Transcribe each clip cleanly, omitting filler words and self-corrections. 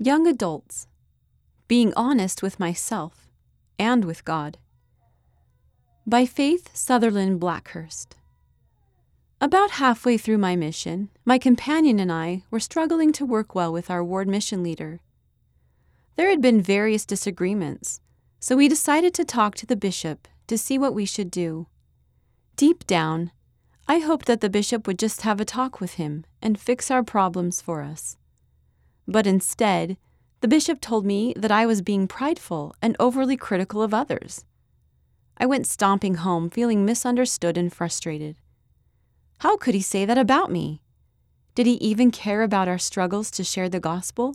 Young adults, being honest with myself and with God. By Faith Sutherland Blackhurst. About halfway through my mission, my companion and I were struggling to work well with our ward mission leader. There had been various disagreements, so we decided to talk to the bishop to see what we should do. Deep down, I hoped that the bishop would just have a talk with him and fix our problems for us. But instead, the bishop told me that I was being prideful and overly critical of others. I went stomping home, feeling misunderstood and frustrated. How could he say that about me? Did he even care about our struggles to share the gospel?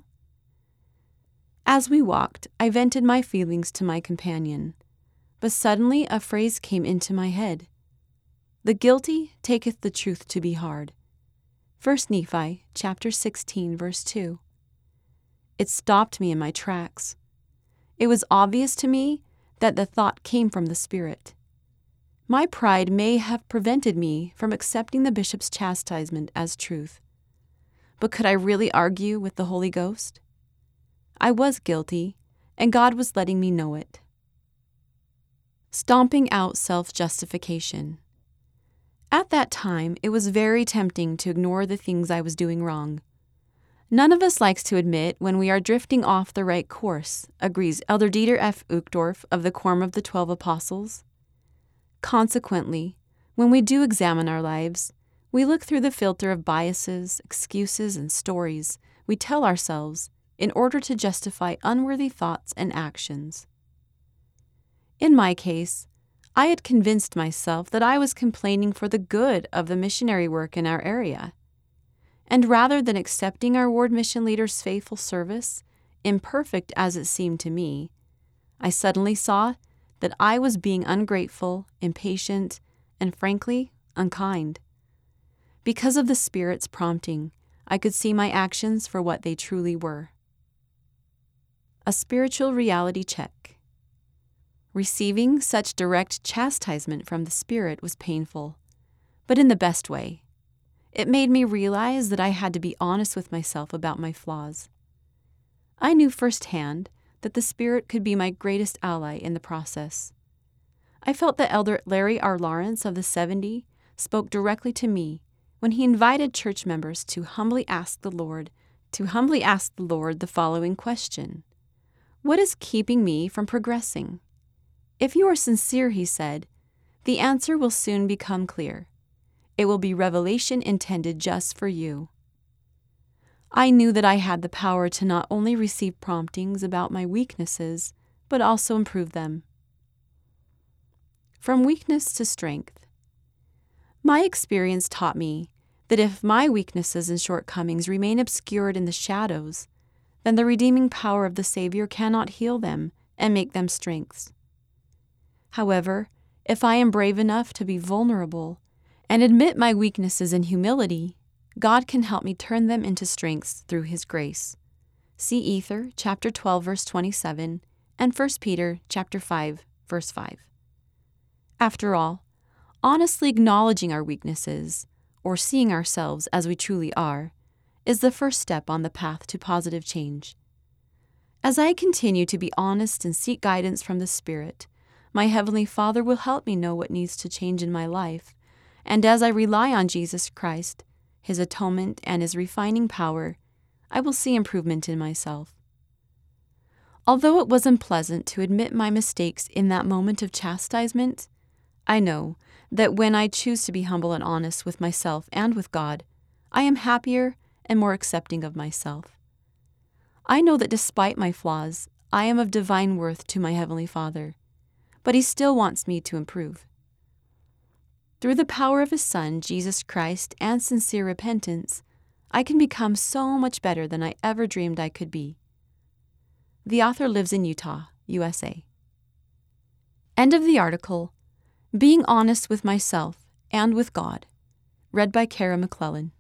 As we walked, I vented my feelings to my companion, but suddenly a phrase came into my head. The guilty taketh the truth to be hard. 1 Nephi chapter 16, verse 2. It stopped me in my tracks. It was obvious to me that the thought came from the Spirit. My pride may have prevented me from accepting the bishop's chastisement as truth. But could I really argue with the Holy Ghost? I was guilty, and God was letting me know it. Stomping out self-justification. At that time, it was very tempting to ignore the things I was doing wrong. None of us likes to admit when we are drifting off the right course, agrees Elder Dieter F. Uchtdorf of the Quorum of the 12 Apostles. Consequently, when we do examine our lives, we look through the filter of biases, excuses, and stories we tell ourselves in order to justify unworthy thoughts and actions. In my case, I had convinced myself that I was complaining for the good of the missionary work in our area. And rather than accepting our ward mission leader's faithful service, imperfect as it seemed to me, I suddenly saw that I was being ungrateful, impatient, and frankly, unkind. Because of the Spirit's prompting, I could see my actions for what they truly were. A spiritual reality check. Receiving such direct chastisement from the Spirit was painful, but in the best way. It made me realize that I had to be honest with myself about my flaws. I knew firsthand that the Spirit could be my greatest ally in the process. I felt that Elder Larry R. Lawrence of the 70 spoke directly to me when he invited church members to humbly ask the Lord the following question: what is keeping me from progressing? If you are sincere, he said, the answer will soon become clear. It will be revelation intended just for you. I knew that I had the power to not only receive promptings about my weaknesses, but also improve them. From weakness to strength. My experience taught me that if my weaknesses and shortcomings remain obscured in the shadows, then the redeeming power of the Savior cannot heal them and make them strengths. However, if I am brave enough to be vulnerable and admit my weaknesses in humility, God can help me turn them into strengths through His grace. See Ether, chapter 12, verse 27, and 1 Peter, chapter 5, verse 5. After all, honestly acknowledging our weaknesses, or seeing ourselves as we truly are, is the first step on the path to positive change. As I continue to be honest and seek guidance from the Spirit, my Heavenly Father will help me know what needs to change in my life, and as I rely on Jesus Christ, His atonement, and His refining power, I will see improvement in myself. Although it was unpleasant to admit my mistakes in that moment of chastisement, I know that when I choose to be humble and honest with myself and with God, I am happier and more accepting of myself. I know that despite my flaws, I am of divine worth to my Heavenly Father, but He still wants me to improve. Through the power of His Son, Jesus Christ, and sincere repentance, I can become so much better than I ever dreamed I could be. The author lives in Utah, USA. End of the article. Being honest with myself and with God. Read by Kara McClellan.